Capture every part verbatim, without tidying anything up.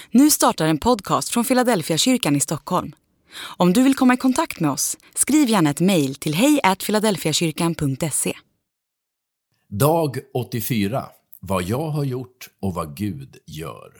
Nu startar en podcast från Philadelphia kyrkan i Stockholm. Om du vill komma i kontakt med oss, skriv gärna ett mejl till hej at philadelphiakyrkan punkt se. Dag åttiofyra. Vad jag har gjort och vad Gud gör.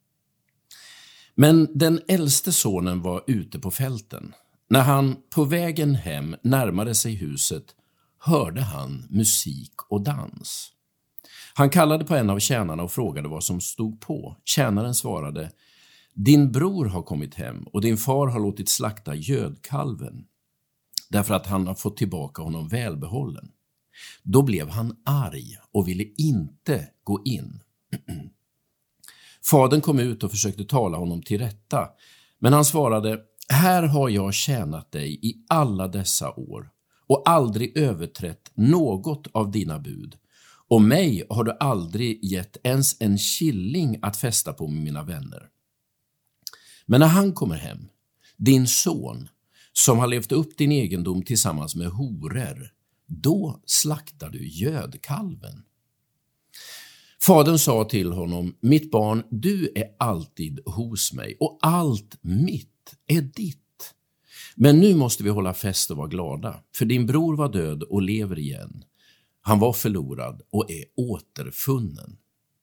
Men den äldste sonen var ute på fälten. När han på vägen hem närmade sig huset hörde han musik och dans. Han kallade på en av tjänarna och frågade vad som stod på. Tjänaren svarade: din bror har kommit hem och din far har låtit slakta gödkalven därför att han har fått tillbaka honom välbehållen. Då blev han arg och ville inte gå in. Fadern kom ut och försökte tala honom till rätta, men han svarade: här har jag tjänat dig i alla dessa år och aldrig överträtt något av dina bud. Och mig har du aldrig gett ens en killing att fästa på med mina vänner. Men när han kommer hem, din son, som har levt upp din egendom tillsammans med horer, då slaktar du gödkalven. Fadern sa till honom: mitt barn, du är alltid hos mig och allt mitt är ditt. Men nu måste vi hålla fest och vara glada, för din bror var död och lever igen. Han var förlorad och är återfunnen.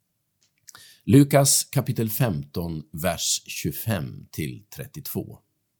Lukas kapitel femton, vers tjugofem till trettiotvå.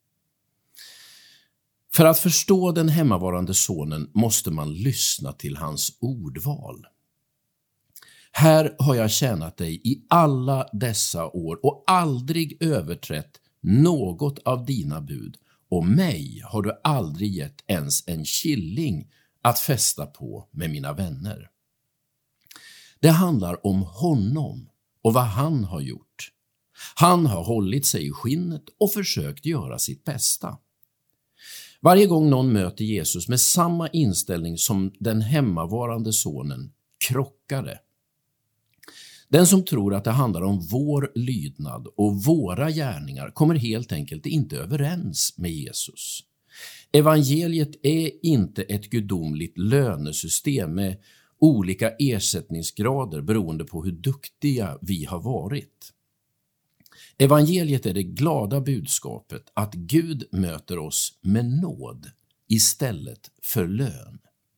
För att förstå den hemmavarande sonen måste man lyssna till hans ordval. Här har jag tjänat dig i alla dessa år och aldrig överträtt något av dina bud, och mig har du aldrig gett ens en killing att fästa på med mina vänner. Det handlar om honom och vad han har gjort. Han har hållit sig i skinnet och försökt göra sitt bästa. Varje gång någon möter Jesus med samma inställning som den hemmavarande sonen, krockar det. Den som tror att det handlar om vår lydnad och våra gärningar kommer helt enkelt inte överens med Jesus. Evangeliet är inte ett gudomligt lönesystem med olika ersättningsgrader beroende på hur duktiga vi har varit. Evangeliet är det glada budskapet att Gud möter oss med nåd istället för lön.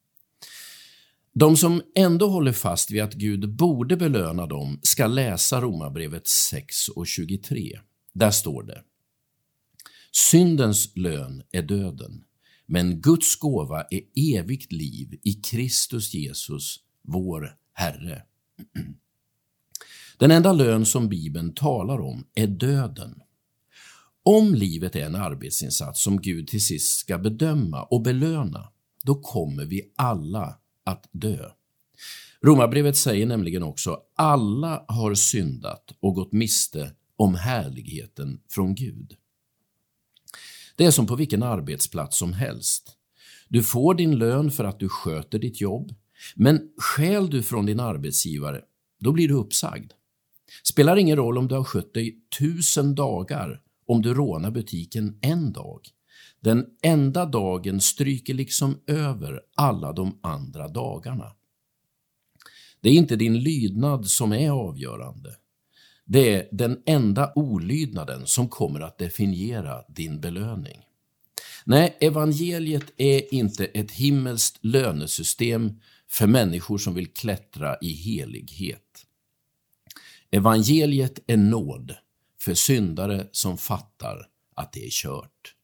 De som ändå håller fast vid att Gud borde belöna dem ska läsa Romarbrevet sex och tjugotre. Där står det: syndens lön är döden, men Guds gåva är evigt liv i Kristus Jesus, vår Herre. Den enda lön som Bibeln talar om är döden. Om livet är en arbetsinsats som Gud till sist ska bedöma och belöna, då kommer vi alla att dö. Romarbrevet säger nämligen också: alla har syndat och gått miste om härligheten från Gud. Det är som på vilken arbetsplats som helst. Du får din lön för att du sköter ditt jobb, men stjäl du från din arbetsgivare, då blir du uppsagd. Spelar ingen roll om du har skött dig tusen dagar om du rånar butiken en dag. Den enda dagen stryker liksom över alla de andra dagarna. Det är inte din lydnad som är avgörande. Det är den enda olydnaden som kommer att definiera din belöning. Nej, evangeliet är inte ett himmelskt lönesystem för människor som vill klättra i helighet. Evangeliet är nåd för syndare som fattar att det är kört.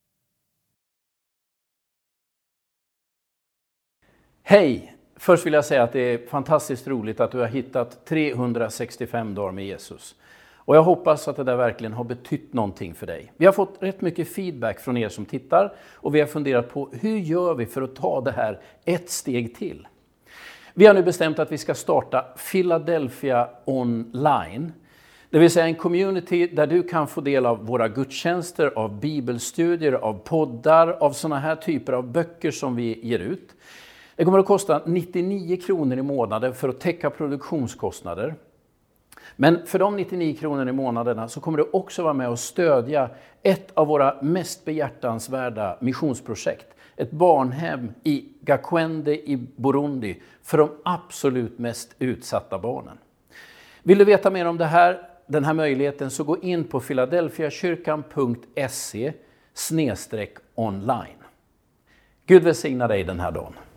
Hej! Först vill jag säga att det är fantastiskt roligt att du har hittat trehundrasextiofem dagar med Jesus. Och jag hoppas att det där verkligen har betytt någonting för dig. Vi har fått rätt mycket feedback från er som tittar och vi har funderat på hur gör vi för att ta det här ett steg till. Vi har nu bestämt att vi ska starta Philadelphia online. Det vill säga en community där du kan få del av våra gudstjänster, av bibelstudier, av poddar, av sådana här typer av böcker som vi ger ut. Det kommer att kosta nittionio kronor i månaden för att täcka produktionskostnader. Men för de nittionio kronor i månaderna så kommer du också vara med och stödja ett av våra mest behjärtansvärda missionsprojekt. Ett barnhem i Gakwende i Burundi för de absolut mest utsatta barnen. Vill du veta mer om det här? den här möjligheten så gå in på filadelfiakyrkan punkt se slash online. Gud välsigna dig den här dagen.